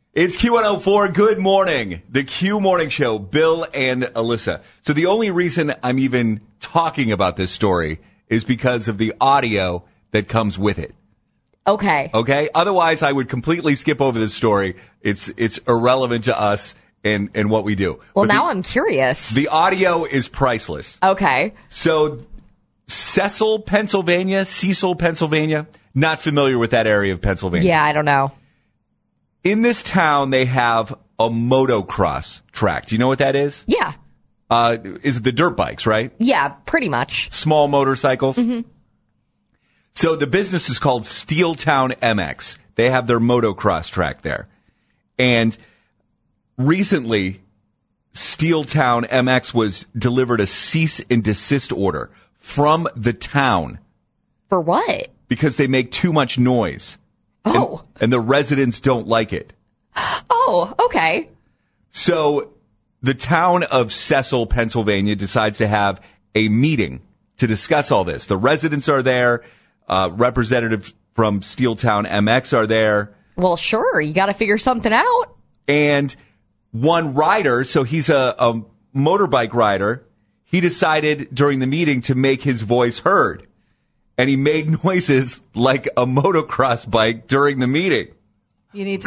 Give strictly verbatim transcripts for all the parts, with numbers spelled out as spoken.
It's Q one oh four. Good morning. The Q Morning Show, Bill and Alyssa. So the only reason I'm even talking about this story is because of the audio that comes with it. Okay. Okay? Otherwise, I would completely skip over this story. It's it's irrelevant to us and, and what we do. Well, but now the, I'm curious. The audio is priceless. Okay. So Cecil, Pennsylvania, Cecil, Pennsylvania. Not familiar with that area of Pennsylvania. Yeah, I don't know. In this town, they have a motocross track. Do you know what that is? Yeah. Uh, is it the dirt bikes, right? Yeah, pretty much. Small motorcycles? Mm-hmm. So the business is called Steeltown M X. They have their motocross track there. And recently, Steeltown M X was delivered a cease and desist order from the town. For what? Because they make too much noise. Oh. And, and the residents don't like it. Oh, okay. So the town of Cecil, Pennsylvania decides to have a meeting to discuss all this. The residents are there. Uh, representatives from Steeltown M X are there. Well, sure. You got to figure something out. And one rider, so he's a, a motorbike rider, he decided during the meeting to make his voice heard. And he made noises like a motocross bike during the meeting. You need to.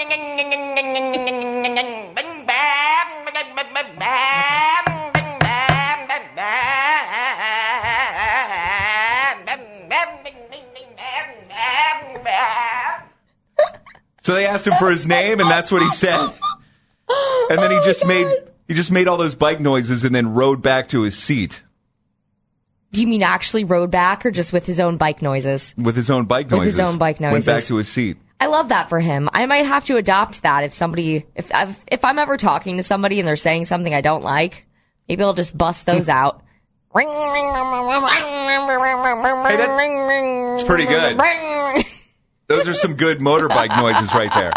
So they asked him for his name, and that's what he said. And then he Oh just God. made he just made all those bike noises and then rode back to his seat. Do you mean actually rode back or just with his own bike noises? With his own bike With noises. his own bike noises. Went back to his seat. I love that for him. I might have to adopt that if somebody, if I've, if I'm ever talking to somebody and they're saying something I don't like, maybe I'll just bust those out. Hey, that, it's pretty good. Those are some good motorbike noises right there.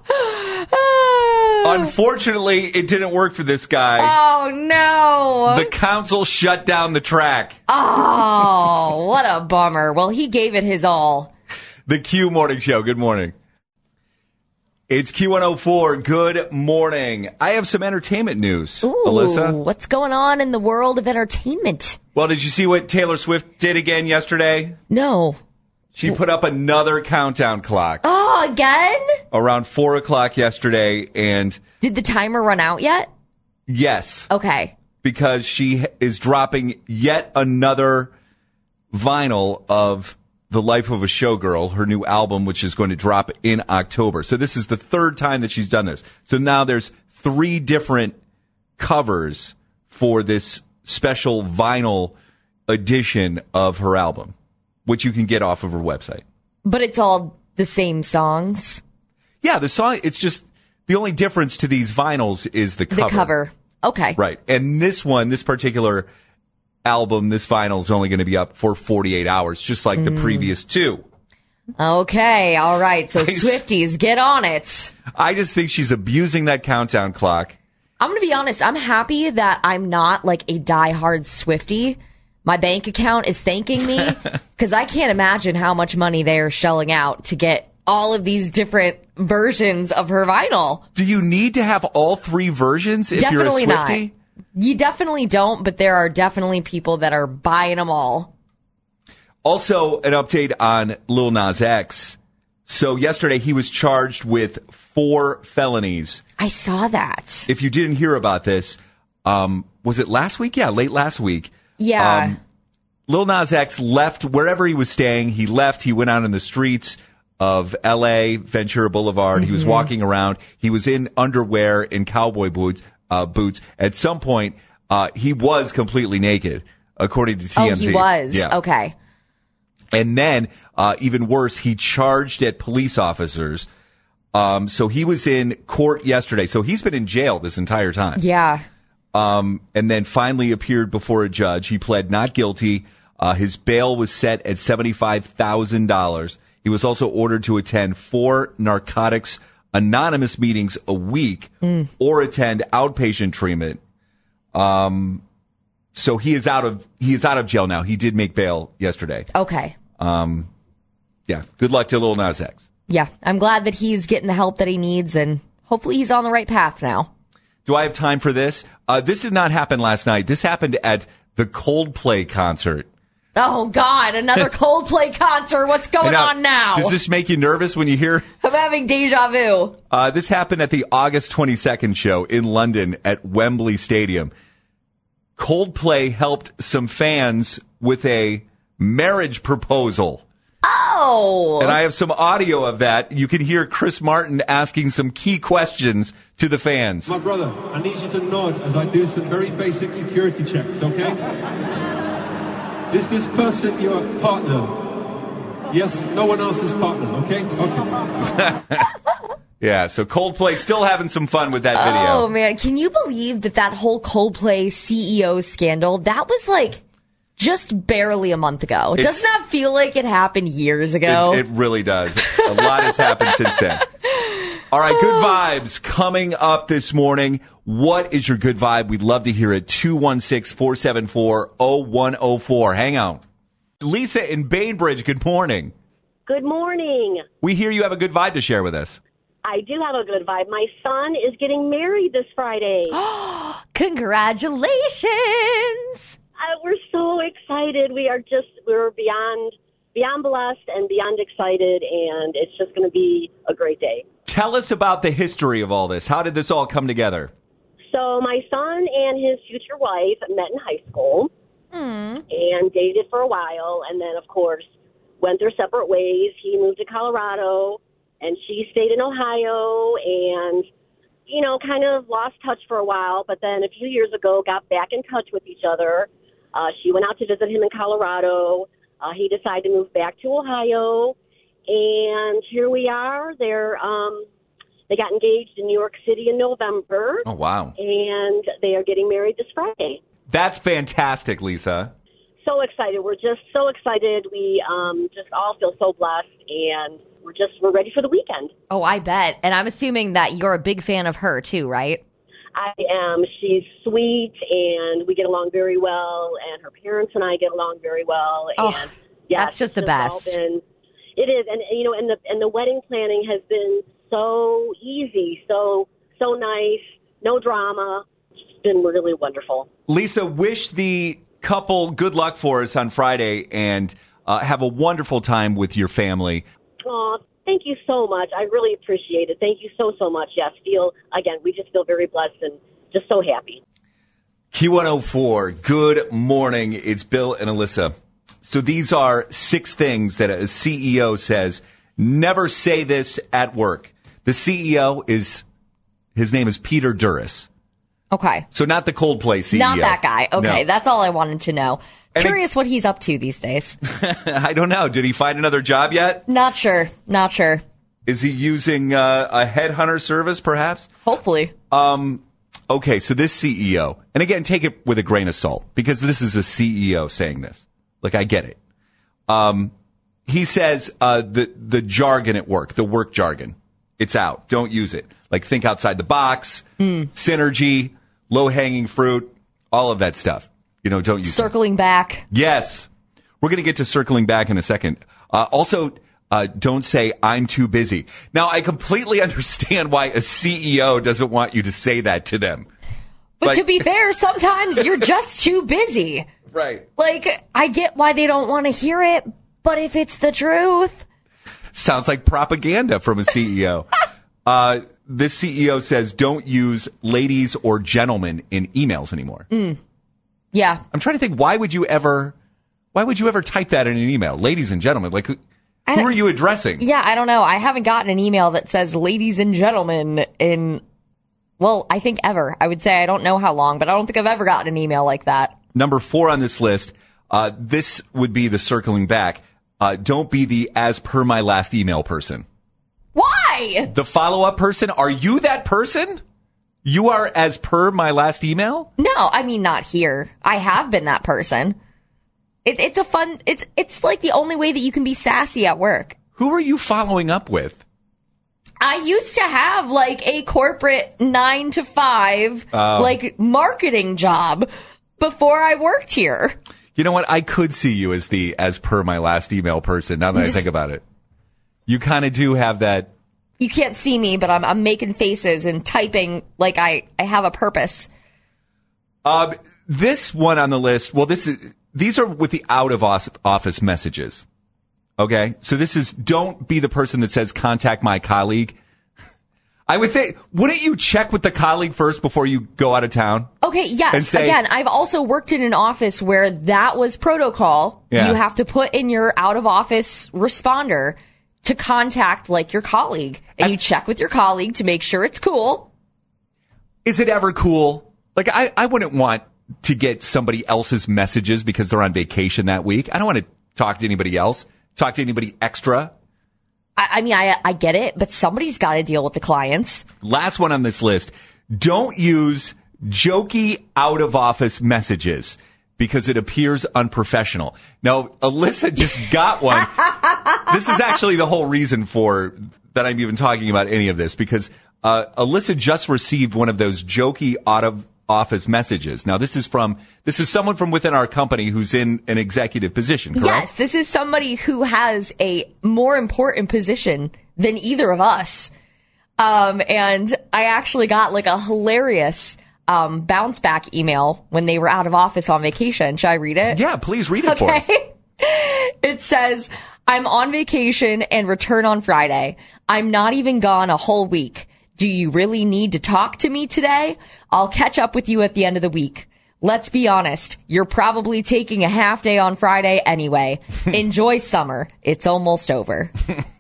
Unfortunately, it didn't work for this guy. Oh, no. The council shut down the track. Oh, what a bummer. Well, he gave it his all. The Q Morning Show. Good morning. It's Q one oh four. Good morning. I have some entertainment news, Ooh, Alyssa. What's going on in the world of entertainment? Well, did you see what Taylor Swift did again yesterday? No. She put up another countdown clock Oh, again? around four o'clock yesterday. And Did the timer run out yet? yes, Okay. because she is dropping yet another vinyl of The Life of a Showgirl, her new album, which is going to drop in October. So this is the third time that she's done this. So now there's three different covers for this special vinyl edition of her album, which you can get off of her website. But it's all the same songs? Yeah, the song, it's just, the only difference to these vinyls is the cover. The cover. Okay. Right. And this one, this particular album, this vinyl is only going to be up for forty-eight hours, just like the previous two. Okay. All right. So I- Swifties, get on it. I just think she's abusing that countdown clock. I'm going to be honest. I'm happy that I'm not like a diehard Swiftie. My bank account is thanking me because I can't imagine how much money they are shelling out to get all of these different versions of her vinyl. Do you need to have all three versions if Definitely you're a not. Swiftie? You definitely don't, but there are definitely people that are buying them all. Also, an update on Lil Nas X. So yesterday he was charged with four felonies. I saw that. If you didn't hear about this, um, was it last week? Yeah, late last week. Yeah. Um, Lil Nas X left wherever he was staying. He left. He went out in the streets of L A, Ventura Boulevard. Mm-hmm. He was walking around. He was in underwear and cowboy boots. Uh, boots. At some point, uh, he was completely naked, according to T M Z. Oh, he was? Yeah. Okay. And then, uh, even worse, he charged at police officers. Um, so he was in court yesterday. So he's been in jail this entire time. Yeah. Um, and then finally appeared before a judge. He pled not guilty. Uh, his bail was set at seventy-five thousand dollars. He was also ordered to attend four narcotics anonymous meetings a week mm. or attend outpatient treatment. Um, so he is out of, he is out of jail now. He did make bail yesterday. Okay. Um, yeah. Good luck to Lil Nas X. Yeah. I'm glad that he's getting the help that he needs and hopefully he's on the right path now. Do I have time for this? Uh, this did not happen last night. This happened at the Coldplay concert. Oh, God, another Coldplay concert. What's going now, on now? Does this make you nervous when you hear? I'm having deja vu. Uh, this happened at the August twenty-second show in London at Wembley Stadium. Coldplay helped some fans with a marriage proposal. Oh. And I have some audio of that. You can hear Chris Martin asking some key questions to the fans. My brother, I need you to nod as I do some very basic security checks, okay? Is this person your partner? Yes, no one else's partner, okay? Okay. Yeah, so Coldplay still having some fun with that video. Oh, man. Can you believe that that whole Coldplay C E O scandal, that was like just barely a month ago? It's, Doesn't that feel like it happened years ago? It, it really does. A lot has happened since then. All right, good vibes coming up this morning. What is your good vibe? We'd love to hear it. two one six, four seven four, zero one zero four. Hang on. Lisa in Bainbridge, good morning. Good morning. We hear you have a good vibe to share with us. I do have a good vibe. My son is getting married this Friday. Congratulations. Uh, we're so excited. We are just, we're beyond, beyond blessed and beyond excited, and it's just going to be a great day. Tell us about the history of all this. How did this all come together? So my son and his future wife met in high school Mm. and dated for a while, and then, of course, went their separate ways. He moved to Colorado, and she stayed in Ohio, and, you know, kind of lost touch for a while, but then a few years ago got back in touch with each other. Uh, she went out to visit him in Colorado. Uh, he decided to move back to Ohio, and here we are. They're um, they got engaged in New York City in November. Oh, wow. And they are getting married this Friday. That's fantastic, Lisa. So excited. We're just so excited. We um, just all feel so blessed, and we're just we're ready for the weekend. Oh, I bet. And I'm assuming that you're a big fan of her, too, right? I am. She's sweet, and we get along very well, and her parents and I get along very well. And Oh, yes, that's just the it's all best. been- it is, and you know, and the and the wedding planning has been so easy, so so nice, no drama. It's been really wonderful. Lisa, wish the couple good luck for us on Friday, and uh, have a wonderful time with your family. Oh, thank you so much. I really appreciate it. Thank you so so much. Yes, feel again. We just feel very blessed and just so happy. Q one oh four, good morning. It's Bill and Alyssa. So these are six things that a C E O says, never say this at work. The C E O is, his name is Peter Duras. Okay. So not the Coldplay C E O. Not that guy. Okay, No. that's all I wanted to know. And Curious what he's up to these days. I don't know. Did he find another job yet? Not sure. Not sure. Is he using uh, a headhunter service, perhaps? Hopefully. Um, okay, so this C E O, and again, take it with a grain of salt, because this is a C E O saying this. Like, I get it. Um, he says uh, the the jargon at work, the work jargon, it's out. Don't use it. Like, think outside the box, Mm. synergy, low-hanging fruit, all of that stuff. You know, don't use it. Circling back. Yes. We're going to get to circling back in a second. Uh, also, uh, don't say, I'm too busy. Now, I completely understand why a C E O doesn't want you to say that to them. But Like- to be fair, sometimes you're just too busy. Right. Like, I get why they don't want to hear it, but if it's the truth. Sounds like propaganda from a C E O. uh, this C E O says, don't use ladies or gentlemen in emails anymore. Mm. Yeah. I'm trying to think, why would you ever, why would you ever type that in an email? Ladies and gentlemen, like, who, who are you addressing? Yeah, I don't know. I haven't gotten an email that says ladies and gentlemen in, well, I think ever. I would say I don't know how long, but I don't think I've ever gotten an email like that. Number four on this list, uh, this would be the circling back. Uh, don't be the as per my last email person. Why? The follow-up person, are you that person? You are as per my last email? No, I mean, not here. I have been that person. It, it's a fun, it's, it's like the only way that you can be sassy at work. Who are you following up with? I used to have like a corporate nine to five, Oh. like marketing job before I worked here. You know what? I could see you as the as per my last email person now that Just- I think about it. You kind of do have that You can't see me, but I'm, I'm making faces and typing like I, I have a purpose. Uh, this one on the list, well, this is these are with the out of office messages. Okay, so this is don't be the person that says contact my colleague. I would think, wouldn't you check with the colleague first before you go out of town? Okay, yes. Say, Again, I've also worked in an office where that was protocol. Yeah. You have to put in your out of office responder to contact like your colleague, and I, you check with your colleague to make sure it's cool. Is it ever cool? Like, I, I wouldn't want to get somebody else's messages because they're on vacation that week. I don't want to talk to anybody else, talk to anybody extra. I mean, I I get it, but somebody's got to deal with the clients. Last one on this list. Don't use jokey out of office messages because it appears unprofessional. Now, Alyssa just got one. This is actually the whole reason for that I'm even talking about any of this, because uh, Alyssa just received one of those jokey out of office messages. Now, this is from this is someone from within our company who's in an executive position, correct? Yes, this is somebody who has a more important position than either of us. Um, and I actually got like a hilarious um, bounce back email when they were out of office on vacation. Should I read it? Yeah, please read it for us. It says, I'm on vacation and return on Friday. I'm not even gone a whole week. Do you really need to talk to me today? I'll catch up with you at the end of the week. Let's be honest. You're probably taking a half day on Friday anyway. Enjoy summer. It's almost over.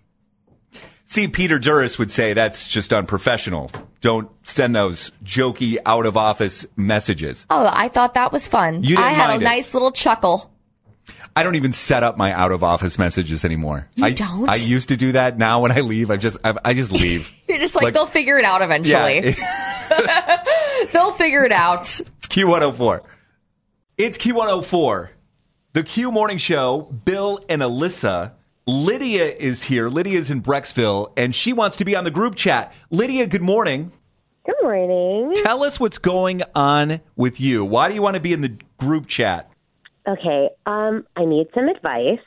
See, Peter Duras would say that's just unprofessional. Don't send those jokey out of office messages. Oh, I thought that was fun. You didn't I had mind a it. nice little chuckle. I don't even set up my out of office messages anymore. You I don't? I used to do that. Now when I leave, I just I, I just leave. You're just like, Like- they'll figure it out eventually. Yeah. They'll figure it out. It's Q one oh four. It's Q one oh four. The Q Morning Show, Bill and Alyssa. Lydia is here. Lydia's in Brecksville, and she wants to be on the group chat. Lydia, good morning. Good morning. Tell us what's going on with you. Why do you want to be in the group chat? Okay, um, I need some advice.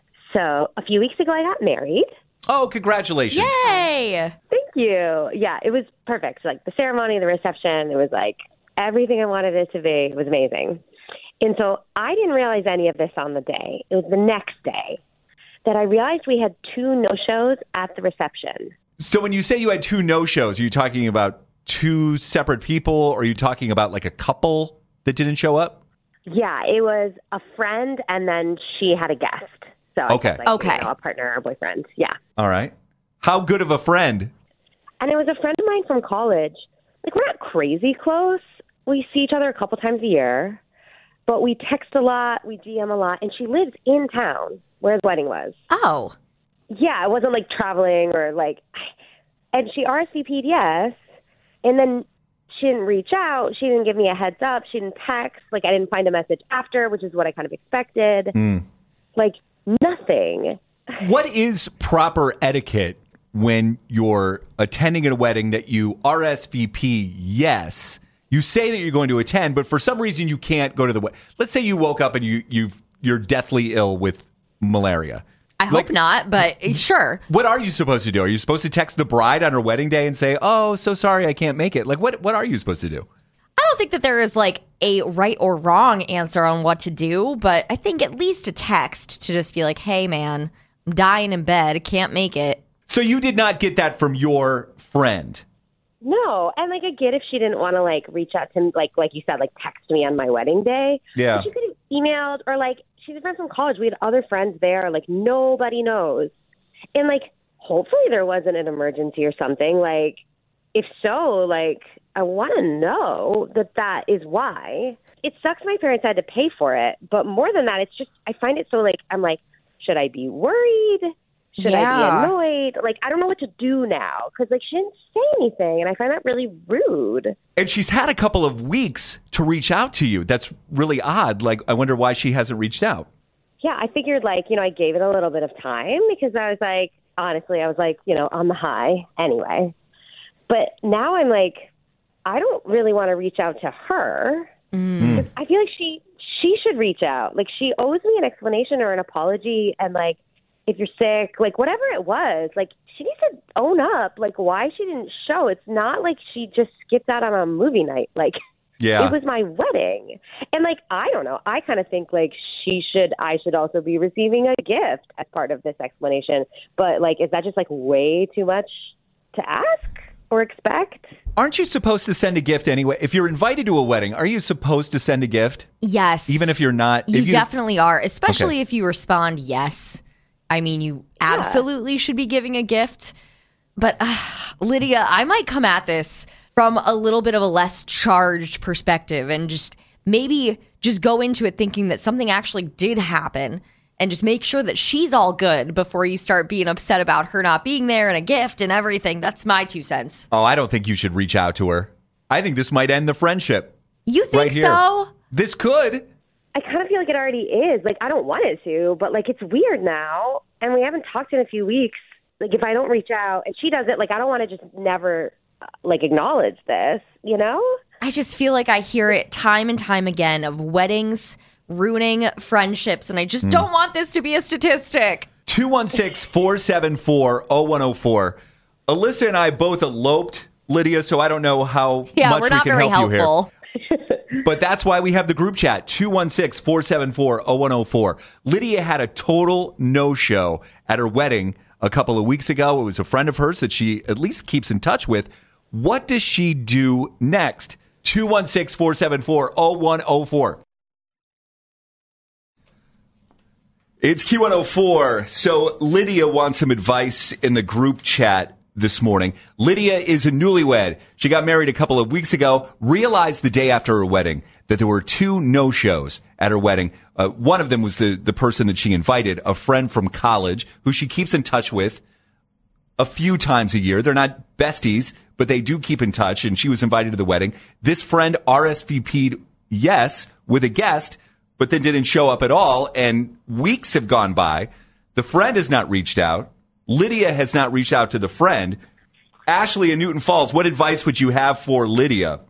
So a few weeks ago, I got married. Oh, congratulations. Yay! Thank you. Yeah, it was perfect. Like the ceremony, the reception, it was like everything I wanted it to be. It was amazing. And so I didn't realize any of this on the day. It was the next day that I realized we had two no-shows at the reception. So when you say you had two no-shows, are you talking about two separate people, or are you talking about like a couple that didn't show up? Yeah, it was a friend, and then she had a guest. So I Okay. guess, like, Okay. you know, a partner or boyfriend. Yeah. All right. How good of a friend? And it was a friend of mine from college. Like, we're not crazy close. We see each other a couple times a year, but we text a lot, we D M a lot, and she lives in town where the wedding was. Oh. Yeah, it wasn't like traveling or like, and she R S V P'd yes, and then she didn't reach out. She didn't give me a heads up. She didn't text. Like, I didn't find a message after, which is what I kind of expected. Mm. Like, nothing. What is proper etiquette when you're attending a wedding that you R S V P yes? You say that you're going to attend, but for some reason you can't go to the wedding. Let's say you woke up and you you've you're deathly ill with malaria. I hope Like- not, but sure. What are you supposed to do? Are you supposed to text the bride on her wedding day and say, "Oh, so sorry, I can't make it"? Like, what what are you supposed to do? I don't think that there is like a right or wrong answer on what to do, but I think at least a text to just be like, hey, man, I'm dying in bed, can't make it. So you did not get that from your friend. No, and like I get if she didn't want to like reach out to like like you said like text me on my wedding day. Yeah. But she could have emailed or like she's a friend from college. We had other friends there. Like nobody knows, and like hopefully there wasn't an emergency or something. Like if so, like I want to know that that is why. It sucks my parents had to pay for it, but more than that, it's just I find it so like I'm like, should I be worried? Should Yeah. I be annoyed? Like, I don't know what to do now because, like, she didn't say anything, and I find that really rude. And she's had a couple of weeks to reach out to you. That's really odd. Like, I wonder why she hasn't reached out. Yeah, I figured, like, you know, I gave it a little bit of time because I was like, honestly, I was like, you know, on the high anyway. But now I'm like, I don't really want to reach out to her. Mm. I feel like she she should reach out. Like, she owes me an explanation or an apology, and, like, if you're sick, like whatever it was, like she needs to own up, like why she didn't show. It's not like she just skipped out on a movie night. Like, Yeah. it was my wedding. And like, I don't know. I kind of think like she should, I should also be receiving a gift as part of this explanation. But like, is that just like way too much to ask or expect? Aren't you supposed to send a gift anyway? If you're invited to a wedding, are you supposed to send a gift? Yes. Even if you're not? You, if you definitely are, especially Okay. if you respond yes. I mean, you absolutely should be giving a gift. But uh, Lydia, I might come at this from a little bit of a less charged perspective and just maybe just go into it thinking that something actually did happen and just make sure that she's all good before you start being upset about her not being there and a gift and everything. That's my two cents. Oh, I don't think you should reach out to her. I think this might end the friendship. You think Right here. so? This could. I kind of feel like it already is. Like, I don't want it to, but like, it's weird now. And we haven't talked in a few weeks. Like, if I don't reach out and she does it, like, I don't want to just never, uh, like, acknowledge this, you know? I just feel like I hear it time and time again of weddings ruining friendships, and I just don't want this to be a statistic. two one six, four seven four, zero one zero four. Alyssa and I both eloped, Lydia, so I don't know how Yeah, much we're not we can very help helpful. you here. But that's why we have the group chat, two one six, four seven four, zero one zero four. Lydia had a total no-show at her wedding a couple of weeks ago. It was a friend of hers that she at least keeps in touch with. What does she do next? two one six, four seven four, zero one zero four. It's Q one oh four. So Lydia wants some advice in the group chat this morning. Lydia is a newlywed. She got married a couple of weeks ago, realized the day after her wedding that there were two no-shows at her wedding. Uh, one of them was the, the person that she invited, a friend from college who she keeps in touch with a few times a year. They're not besties, but they do keep in touch, and she was invited to the wedding. This friend R S V P'd yes with a guest, but then didn't show up at all, and weeks have gone by. The friend has not reached out. Lydia has not reached out to the friend. Ashley in Newton Falls, what advice would you have for Lydia?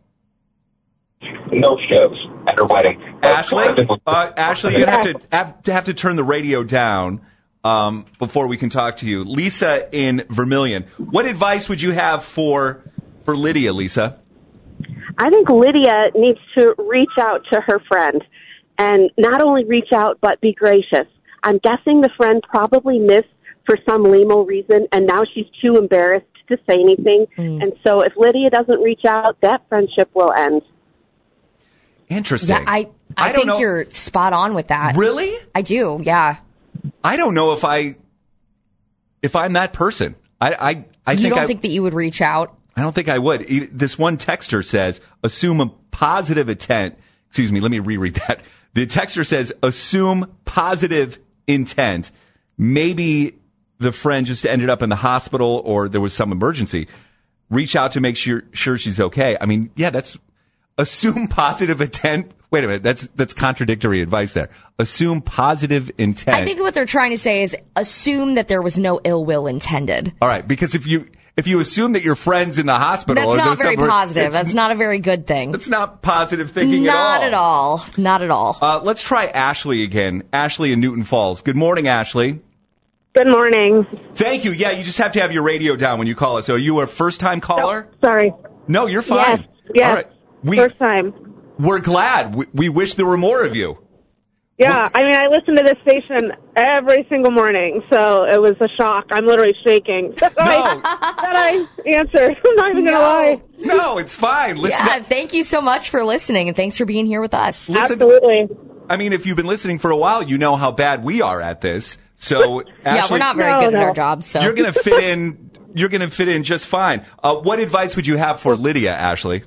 No shows at her wedding. Ashley, uh, Ashley, you're gonna have to have to have to turn the radio down um, before we can talk to you. Lisa in Vermilion, what advice would you have for for Lydia, Lisa? I think Lydia needs to reach out to her friend and not only reach out, but be gracious. I'm guessing the friend probably missed for some lame-o reason, and now she's too embarrassed to say anything. Mm. And so if Lydia doesn't reach out, that friendship will end. Interesting. Yeah, I, I, I think know. you're spot on with that. Really? I do, yeah. I don't know if I if I'm that person. I I, I you think don't I, think that you would reach out? I don't think I would. E- This one texter says, assume a positive intent. Excuse me, let me reread that. The texter says, assume positive intent. Maybe the friend just ended up in the hospital or there was some emergency. Reach out to make sure sure she's okay. I mean, yeah, that's assume positive intent. Wait a minute, that's that's contradictory advice there. Assume positive intent. I think what they're trying to say is assume that there was no ill will intended. All right, because if you if you assume that your friend's in the hospital, That's or not there's very some- positive. it's- That's not a very good thing. That's not positive thinking Not at all. at all. Not at all. Uh, let's try Ashley again. Ashley in Newton Falls. Good morning, Ashley. Good morning. Thank you. Yeah, you just have to have your radio down when you call us. So are you a first-time caller? Sorry. No, you're fine. Yes. Yes. All right. We, First time. We're glad. We, we wish there were more of you. Yeah, I mean, I listen to this station every single morning, so it was a shock. I'm literally shaking that, No. I, that I answered. I'm not even going to No. lie. No, it's fine. Listen, Yeah, thank you so much for listening, and thanks for being here with us. listen. Absolutely. I mean, if you've been listening for a while, you know how bad we are at this. So, yeah, Ashley, we're not very No, good at no. our jobs, so you're going to fit in. You're going to fit in just fine. Uh, what advice would you have for Lydia, Ashley?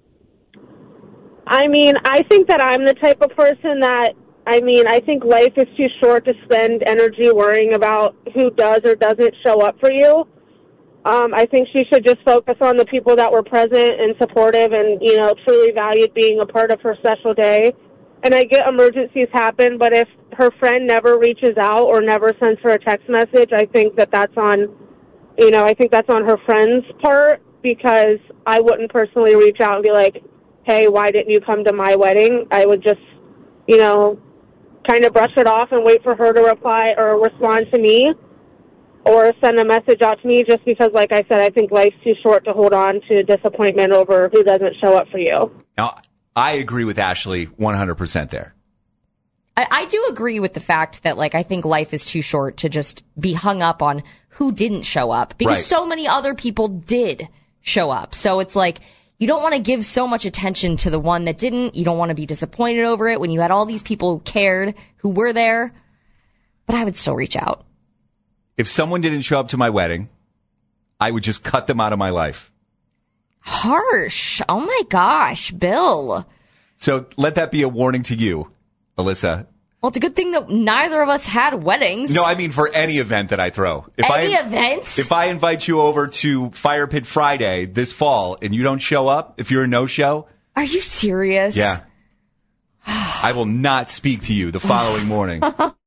I mean, I think that I'm the type of person that, I mean, I think life is too short to spend energy worrying about who does or doesn't show up for you. Um, I think she should just focus on the people that were present and supportive and, you know, truly valued being a part of her special day. And I get emergencies happen, but if her friend never reaches out or never sends her a text message, I think that that's on, you know, I think that's on her friend's part, because I wouldn't personally reach out and be like, hey, why didn't you come to my wedding? I would just, you know, kind of brush it off and wait for her to reply or respond to me or send a message out to me, just because, like I said, I think life's too short to hold on to disappointment over who doesn't show up for you. Now, I agree with Ashley one hundred percent there. I, I do agree with the fact that, like, I think life is too short to just be hung up on who didn't show up, because Right. so many other people did show up. So it's like, you don't want to give so much attention to the one that didn't. You don't want to be disappointed over it when you had all these people who cared, who were there. But I would still reach out. If someone didn't show up to my wedding, I would just cut them out of my life. Harsh. Oh my gosh, Bill. So let that be a warning to you, Alyssa. Well, it's a good thing that neither of us had weddings. No, I mean for any event that I throw. If Any I, event? If I invite you over to Fire Pit Friday this fall and you don't show up, if you're a no-show, Are you serious? yeah, I will not speak to you the following morning.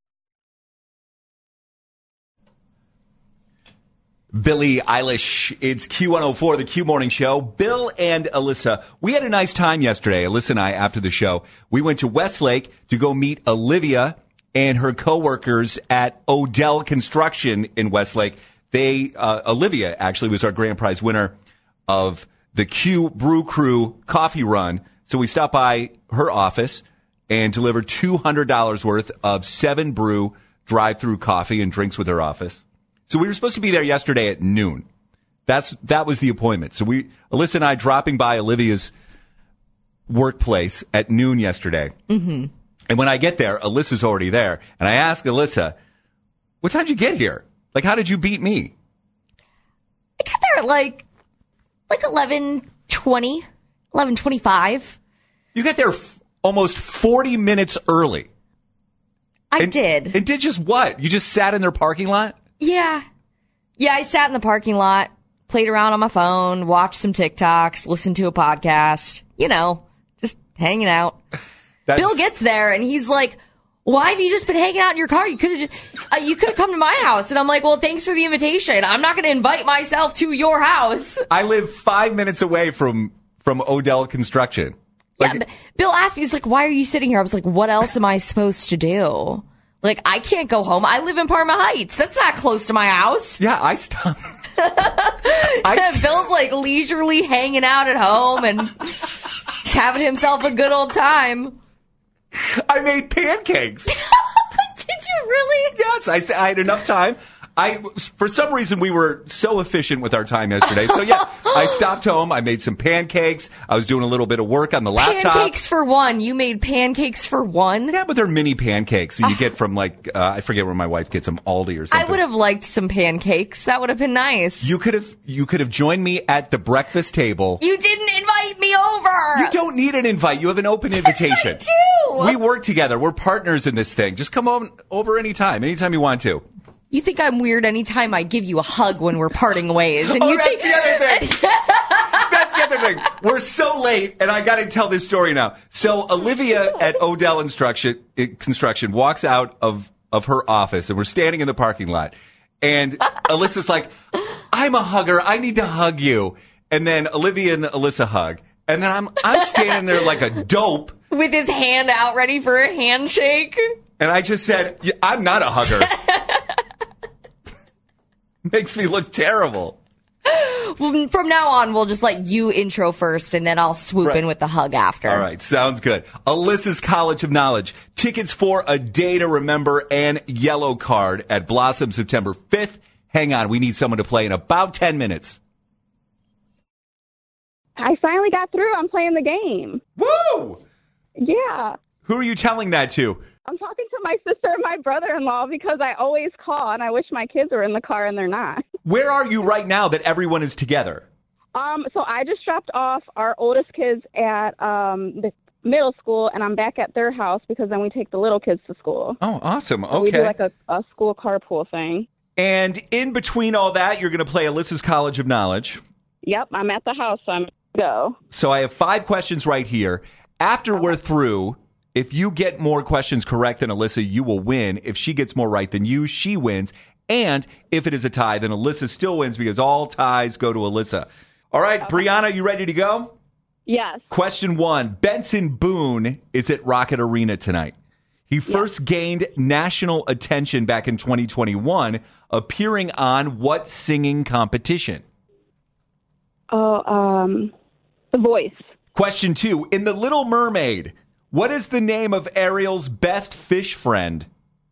Billie Eilish, it's Q one oh four, the Q Morning Show. Bill and Alyssa, we had a nice time yesterday, Alyssa and I, after the show. We went to Westlake to go meet Olivia and her coworkers at Odell Construction in Westlake. They, uh, Olivia actually was our grand prize winner of the Q Brew Crew coffee run. So we stopped by her office and delivered two hundred dollars worth of seven brew drive-through coffee and drinks with her office. So we were supposed to be there yesterday at noon. That's that was the appointment. So we, Alyssa and I, dropping by Olivia's workplace at noon yesterday. Mm-hmm. And when I get there, Alyssa's already there. And I ask Alyssa, "What time did you get here? Like, how did you beat me?" I got there at like, like eleven twenty, eleven twenty-five. You get there f- almost forty minutes early. I And- did. And did just what? You just sat in their parking lot? Yeah. Yeah, I sat in the parking lot, played around on my phone, watched some TikToks, listened to a podcast, you know, just hanging out. That's, Bill gets there and he's like, "Why have you just been hanging out in your car? You could have uh, you could have come to my house." And I'm like, "Well, thanks for the invitation. I'm not going to invite myself to your house." I live five minutes away from, from Odell Construction. Yeah, Like- but Bill asked me, he's like, "Why are you sitting here?" I was like, "What else am I supposed to do? Like, I can't go home. I live in Parma Heights. That's not close to my house." Yeah, I stopped. I st- Bill's like leisurely hanging out at home and just having himself a good old time. I made pancakes. Did you really? Yes, I, I had enough time. I, for some reason, we were so efficient with our time yesterday. So yeah, I stopped home. I made some pancakes. I was doing a little bit of work on the laptop. Pancakes for one. You made pancakes for one? Yeah, but they're mini pancakes. So you get from like, uh, I forget where my wife gets them, Aldi or something. I would have liked some pancakes. That would have been nice. You could have, you could have joined me at the breakfast table. You didn't invite me over. You don't need an invite. You have an open invitation. Yes, I do. We work together. We're partners in this thing. Just come on over anytime, anytime you want to. You think I'm weird anytime I give you a hug when we're parting ways. And Oh, you that's think, the other thing. That's the other thing. We're so late, and I got to tell this story now. So Olivia at Odell Instruction, Construction walks out of, of her office, and we're standing in the parking lot. And Alyssa's like, "I'm a hugger. I need to hug you." And then Olivia and Alyssa hug. And then I'm I'm standing there like a dope. with his hand out ready for a handshake. And I just said, "Yeah, I'm not a hugger." Makes me look terrible. Well, from now on, we'll just let you intro first, and then I'll swoop Right. in with the hug after. All right, sounds good. Alyssa's College of Knowledge. Tickets for A Day to Remember and Yellow Card at Blossom September fifth. Hang on, we need someone to play in about ten minutes. I finally got through. I'm playing the game. Woo! Yeah. Who are you telling that to? I'm talking to my sister and my brother-in-law because I always call, and I wish my kids were in the car, and they're not. Where are you right now that everyone is together? Um, so I just dropped off our oldest kids at um, the middle school, and I'm back at their house because then we take the little kids to school. Oh, awesome. So we do Okay. like a, a school carpool thing. And in between all that, you're going to play Alyssa's College of Knowledge. Yep, I'm at the house, so I'm go. So I have five questions right here. After we're through, if you get more questions correct than Alyssa, you will win. If she gets more right than you, she wins. And if it is a tie, then Alyssa still wins because all ties go to Alyssa. All right, Brianna, you ready to go? Yes. Question one. Benson Boone is at Rocket Arena tonight. He first gained national attention back in twenty twenty-one, appearing on what singing competition? Oh, um, The Voice. Question two. In The Little Mermaid, what is the name of Ariel's best fish friend?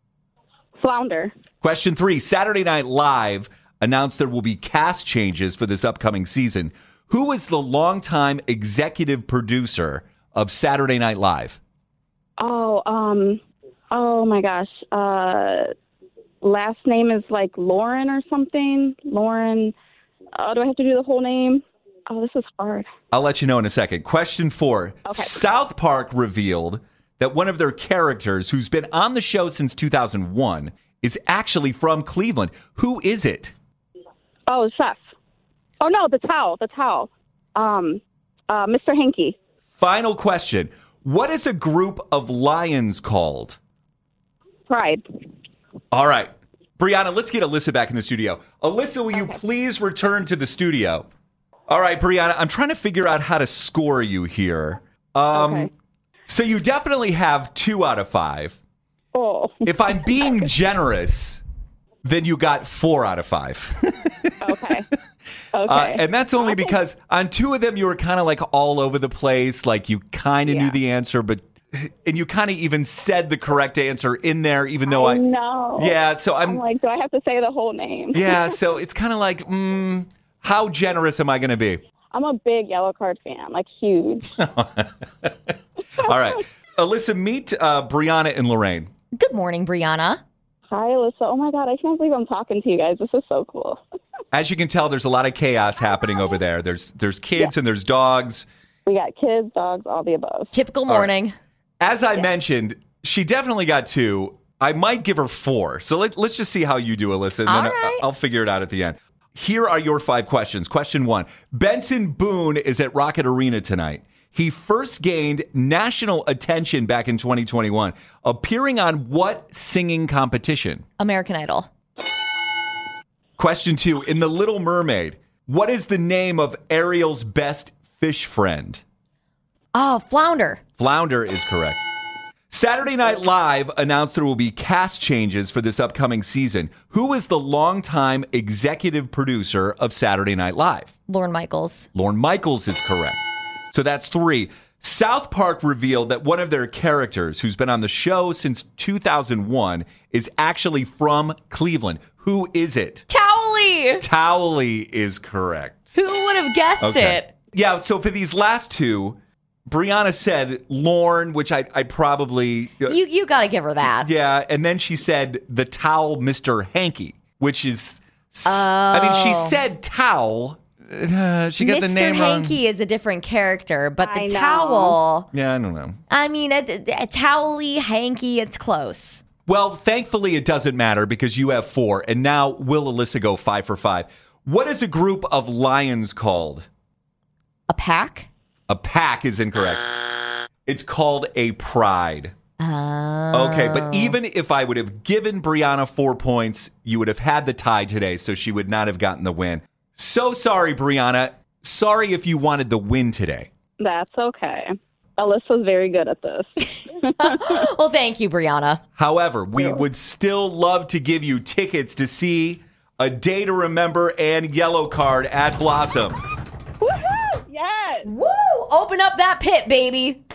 Flounder. Question three. Saturday Night Live announced there will be cast changes for this upcoming season. Who is the longtime executive producer of Saturday Night Live? Oh, um, oh my gosh. Uh, last name is like Lauren or something. Lauren. Oh, do I have to do the whole name? Oh, this is hard. I'll let you know in a second. Question four. Okay. South Park revealed that one of their characters, who's been on the show since two thousand one, is actually from Cleveland. Who is it? Oh, Chef. Oh, no, the towel, the towel. Um, uh, Mister Hanky. Final question. What is a group of lions called? Pride. All right. Brianna, let's get Alyssa back in the studio. Alyssa, will you please return to the studio? All right, Brianna, I'm trying to figure out how to score you here. Um, Okay. So you definitely have two out of five. Oh. If I'm being generous, then you got four out of five. Okay. Okay. Uh, and that's only because on two of them, you were kind of like all over the place. Like you kind of Yeah. knew the answer, but, and you kind of even said the correct answer in there, even though I, No. yeah, so I'm, I'm like, do I have to say the whole name? yeah, so it's kind of like, mm, how generous am I going to be? I'm a big Yellow Card fan, like huge. All right. Alyssa, meet uh, Brianna and Lorraine. Good morning, Brianna. Hi, Alyssa. Oh my God, I can't believe I'm talking to you guys. This is so cool. As you can tell, there's a lot of chaos happening over there. There's there's kids and there's dogs. We got kids, dogs, all the above. Typical morning. As I mentioned, she definitely got two. I might give her four. So let, let's just see how you do, Alyssa, and All then right. I'll figure it out at the end. Here are your five questions. Question one. Benson Boone is at Rocket Arena tonight. He first gained national attention back in twenty twenty-one, appearing on what singing competition? American Idol. Question two. In The Little Mermaid, what is the name of Ariel's best fish friend? Oh, Flounder. Flounder is correct. Saturday Night Live announced there will be cast changes for this upcoming season. Who is the longtime executive producer of Saturday Night Live? Lorne Michaels. Lorne Michaels is correct. So that's three. South Park revealed that one of their characters, who's been on the show since two thousand one, is actually from Cleveland. Who is it? Towley. Towley is correct. Who would have guessed Okay. it? Yeah, so for these last two, Brianna said Lorne, which I I probably uh, You you got to give her that. yeah, and then she said the towel, Mister Hanky, which is s- I mean she Oh. said towel. Uh, she got Mister the name wrong. Hanky is a different character, but the I know. towel, Yeah, I don't know. I mean, a, a towely, hanky, it's close. Well, thankfully it doesn't matter because you have four, and now will Alyssa go five for five? What is a group of lions called? A pack? A pack is incorrect. It's called a pride. Oh. Okay, but even if I would have given Brianna four points, you would have had the tie today, so she would not have gotten the win. So sorry, Brianna. Sorry if you wanted the win today. That's okay. Alyssa's very good at this. Well, thank you, Brianna. However, we would still love to give you tickets to see A Day to Remember and Yellow Card at Blossom. Woohoo! Yes! Woo! Open up that pit, baby.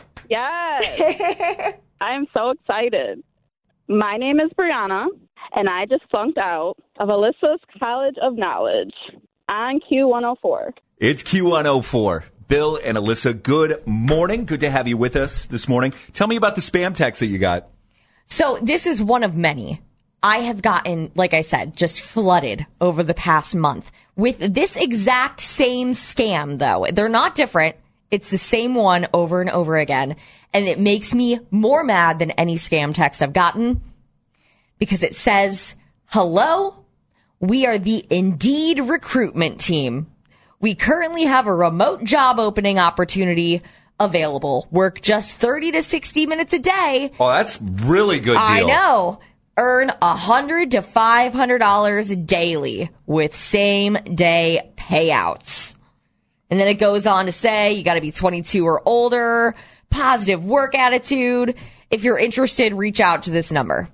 Yes! I'm so excited. My name is Brianna, and I just flunked out of Alyssa's College of Knowledge on Q one oh four. It's Q one oh four. Bill and Alyssa, good morning. Good to have you with us this morning. Tell me about the spam text that you got. So this is one of many. I have gotten, like I said, just flooded over the past month with this exact same scam, though. They're not different. It's the same one over and over again. And it makes me more mad than any scam text I've gotten because it says, hello, we are the Indeed recruitment team. We currently have a remote job opening opportunity available. Work just thirty to sixty minutes a day. Oh, that's really good deal. I know. Earn one hundred to five hundred dollars daily with same day payouts. And then it goes on to say you got to be twenty-two or older, positive work attitude, If you're interested, reach out to this number.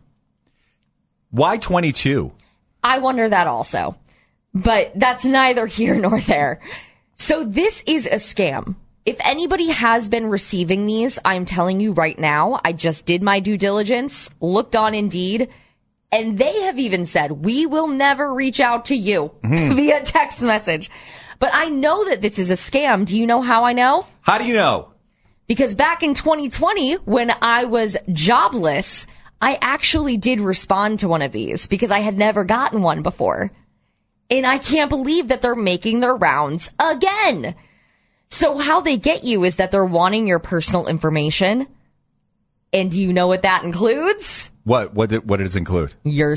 Why twenty-two? I wonder that also. But that's neither here nor there. So this is a scam. If anybody has been receiving these, I'm telling you right now, I just did my due diligence, looked on Indeed, and they have even said, we will never reach out to you mm-hmm. via text message. But I know that this is a scam. Do you know how I know? How do you know? Because back in twenty twenty, when I was jobless, I actually did respond to one of these because I had never gotten one before. And I can't believe that they're making their rounds again. So how they get you is that they're wanting your personal information. And do you know what that includes? What? What, did, what does it include? Your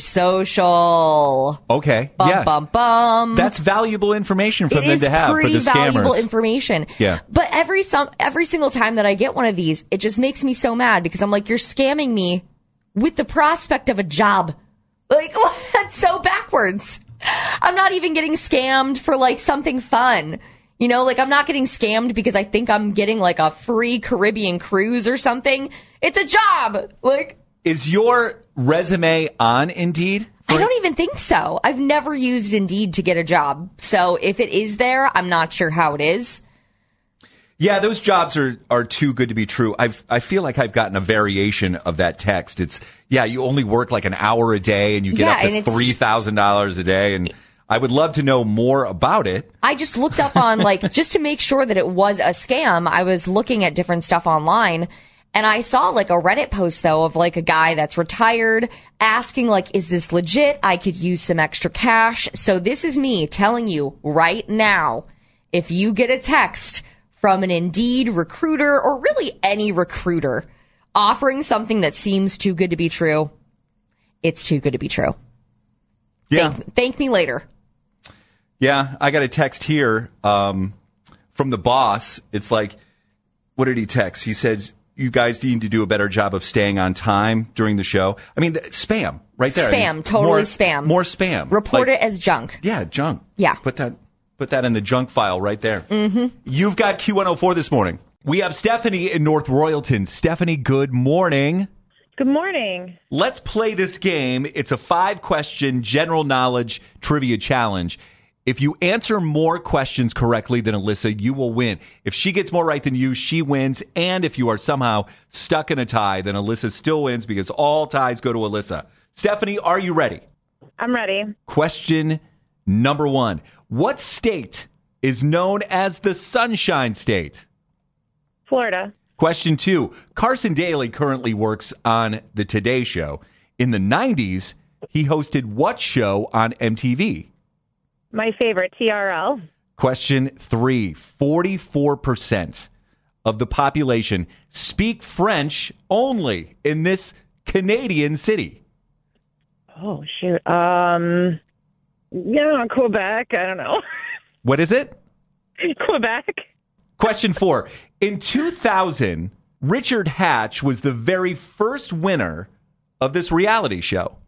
social. Okay. Bum, yeah. bum, bum. That's valuable information for it them to have for the scammers. It is pretty valuable information. Yeah. But every, some, every single time that I get one of these, it just makes me so mad because I'm like, you're scamming me with the prospect of a job. Like, that's so backwards. I'm not even getting scammed for like something fun. You know, like I'm not getting scammed because I think I'm getting like a free Caribbean cruise or something. It's a job. Like, is your resume on Indeed? I don't even think so. I've never used Indeed to get a job. So if it is there, I'm not sure how it is. Yeah, those jobs are, are too good to be true. I've, I feel like I've gotten a variation of that text. It's, yeah, you only work like an hour a day and you get yeah, up to three thousand dollars a day. And I would love to know more about it. I just looked up on like, just to make sure that it was a scam. I was looking at different stuff online and I saw like a Reddit post though of like a guy that's retired asking like, is this legit? I could use some extra cash. So this is me telling you right now, if you get a text from an Indeed recruiter or really any recruiter offering something that seems too good to be true, it's too good to be true. Yeah. Thank, thank me later. Yeah, I got a text here um, from the boss. It's like, what did he text? He says, you guys need to do a better job of staying on time during the show. I mean, spam right there. Spam, I mean, totally more, spam. More spam. Report like, it as junk. Yeah, junk. Yeah. Put that put that in the junk file right there. Mm-hmm. You've got Q one oh four this morning. We have Stephanie in North Royalton. Stephanie, good morning. Good morning. Let's play this game. It's a five-question general knowledge trivia challenge. If you answer more questions correctly than Alyssa, you will win. If she gets more right than you, she wins. And if you are somehow stuck in a tie, then Alyssa still wins because all ties go to Alyssa. Stephanie, are you ready? I'm ready. Question number one. What state is known as the Sunshine State? Florida. Question two. Carson Daly currently works on the Today Show. In the nineties, he hosted what show on M T V? My favorite, T R L. Question three. forty-four percent of the population speak French only in this Canadian city. Oh, shoot. Um, yeah, Quebec. I don't know. What is it? Quebec. Question four. In two thousand, Richard Hatch was the very first winner of this reality show.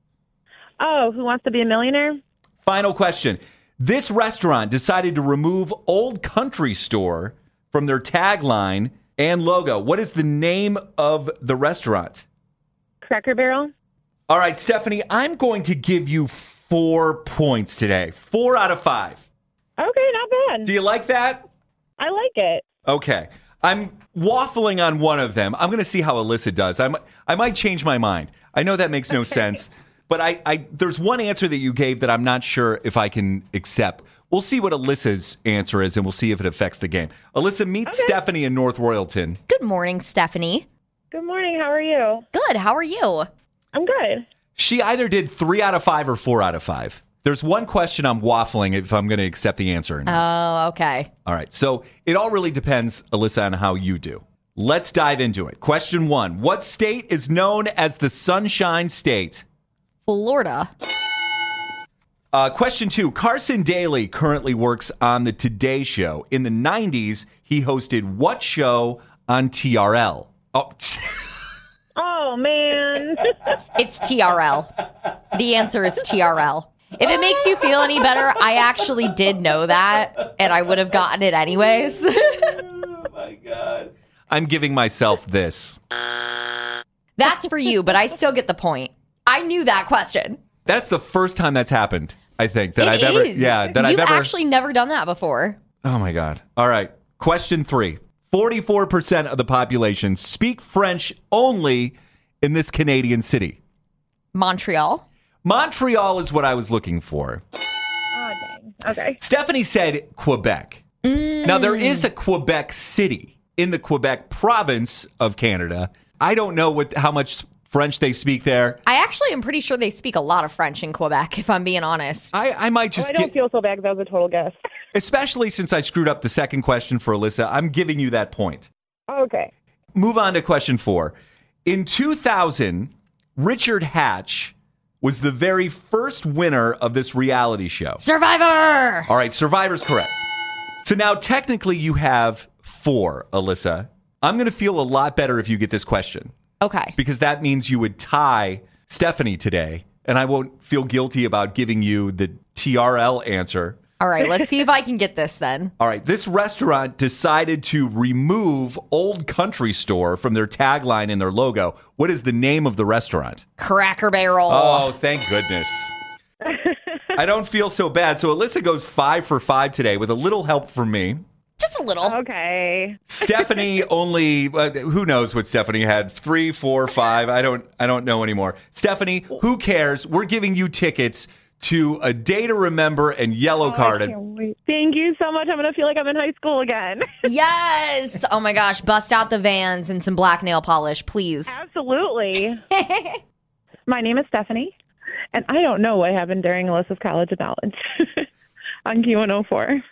Oh, Who Wants to Be a Millionaire? Final question. This restaurant decided to remove Old Country Store from their tagline and logo. What is the name of the restaurant? Cracker Barrel. All right, Stephanie, I'm going to give you four points today. Four out of five. Okay, not bad. Do you like that? I like it. Okay. I'm waffling on one of them. I'm going to see how Alyssa does. I might, I might change my mind. I know that makes no okay. sense. But I, I, there's one answer that you gave that I'm not sure if I can accept. We'll see what Alyssa's answer is, and we'll see if it affects the game. Alyssa, meet okay. Stephanie in North Royalton. Good morning, Stephanie. Good morning. How are you? Good. How are you? I'm good. She either did three out of five or four out of five. There's one question I'm waffling if I'm going to accept the answer or not. Oh, okay. All right. So it all really depends, Alyssa, on how you do. Let's dive into it. Question one. What state is known as the Sunshine State? Florida. Uh, question two. Carson Daly currently works on the Today Show. In the nineties, he hosted what show on T R L? Oh, oh man. It's T R L. The answer is T R L. If it makes you feel any better, I actually did know that, and I would have gotten it anyways. Oh, my God. I'm giving myself this. That's for you, but I still get the point. I knew that question. That's the first time that's happened, I think, that It I've ever, is. yeah, that You've I've ever. actually never done that before. Oh my God. All right. Question three. forty-four percent of the population speak French only in this Canadian city. Montreal. Montreal is what I was looking for. Oh, dang. Okay. Stephanie said Quebec. Mm. Now, there is a Quebec City in the Quebec province of Canada. I don't know what how much French they speak there. I actually am pretty sure they speak a lot of French in Quebec, if I'm being honest. I, I might just Oh, I don't get, feel so bad because that was a total guess. especially since I screwed up the second question for Alyssa, I'm giving you that point. Okay. Move on to question four. In two thousand, Richard Hatch was the very first winner of this reality show. Survivor! All right, Survivor's correct. So now technically you have four, Alyssa. I'm going to feel a lot better if you get this question. Okay. Because that means you would tie Stephanie today, and I won't feel guilty about giving you the T R L answer. All right, let's see if I can get this then. All right, this restaurant decided to remove Old Country Store from their tagline and their logo. What is the name of the restaurant? Cracker Barrel. Oh, thank goodness. I don't feel so bad. So Alyssa goes five for five today with a little help from me. Just a little. Okay. Stephanie only, uh, who knows what Stephanie had? Three, four, five. I don't, I don't know anymore. Stephanie, who cares? We're giving you tickets to A Day to Remember and Yellow Oh, I Card. can't wait. Thank you so much. I'm going to feel like I'm in high school again. Yes. Oh my gosh. Bust out the Vans and some black nail polish, please. Absolutely. My name is Stephanie, and I don't know what happened during Alyssa's College of Knowledge on Q one oh four.